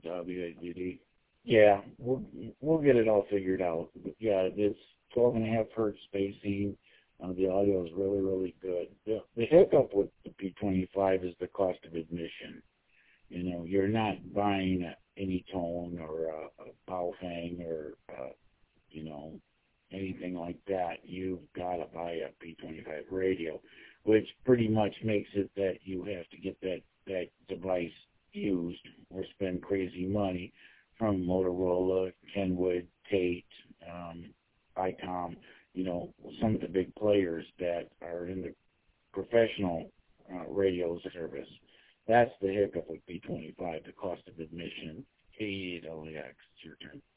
WADD. Yeah, we'll get it all figured out. But yeah, it's 12.5 hertz spacing. The audio is really, really good. The hiccup with the P25 is the cost of admission. You know, you're not buying any tone or a Baofeng or, you know, anything like that. You've got to buy a P25 radio, which pretty much makes it that you have to get that device used or spend crazy money from Motorola, Kenwood, Tate, ICOM, you know, some of the big players that are in the professional radio service. That's the hiccup with P25, the cost of admission. K8LAX, it's your turn.